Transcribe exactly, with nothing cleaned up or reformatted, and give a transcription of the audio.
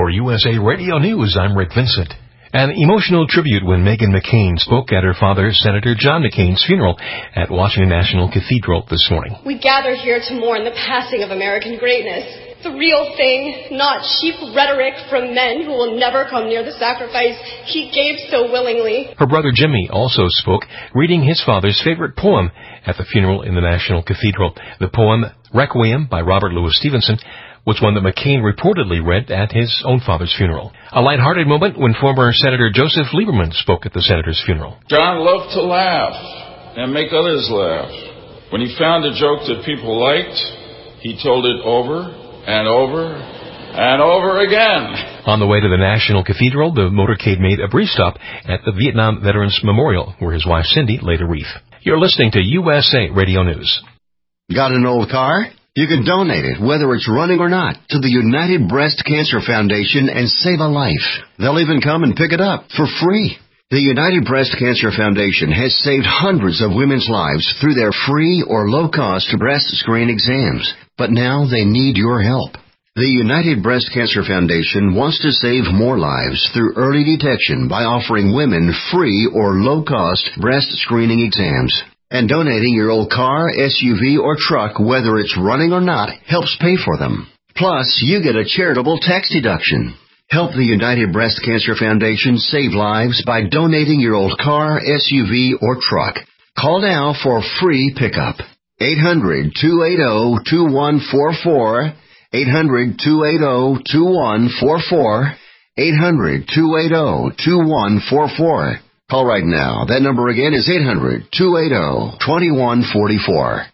For U S A Radio News, I'm Rick Vincent. An emotional tribute when Meghan McCain spoke at her father, Senator John McCain's funeral at Washington National Cathedral this morning. We gather here to mourn the passing of American greatness. The real thing, not cheap rhetoric from men who will never come near the sacrifice he gave so willingly. Her brother Jimmy also spoke, reading his father's favorite poem at the funeral in the National Cathedral. The poem, Requiem by Robert Louis Stevenson, was one that McCain reportedly read at his own father's funeral. A lighthearted moment when former Senator Joseph Lieberman spoke at the senator's funeral. John loved to laugh and make others laugh. When he found a joke that people liked, he told it over and over and over again. On the way to the National Cathedral, the motorcade made a brief stop at the Vietnam Veterans Memorial, where his wife Cindy laid a wreath. You're listening to U S A Radio News. Got an old car? You can donate it, whether it's running or not, to the United Breast Cancer Foundation and save a life. They'll even come and pick it up for free. The United Breast Cancer Foundation has saved hundreds of women's lives through their free or low-cost breast screen exams. But now they need your help. The United Breast Cancer Foundation wants to save more lives through early detection by offering women free or low-cost breast screening exams. And donating your old car, S U V, or truck, whether it's running or not, helps pay for them. Plus, you get a charitable tax deduction. Help the United Breast Cancer Foundation save lives by donating your old car, S U V, or truck. Call now for free pickup. eight hundred, two eight zero, two one four four. eight hundred, two eight zero, two one four four. eight hundred, two eight zero, two one four four. Call right now. That number again is eight hundred, two eight zero, two one four four.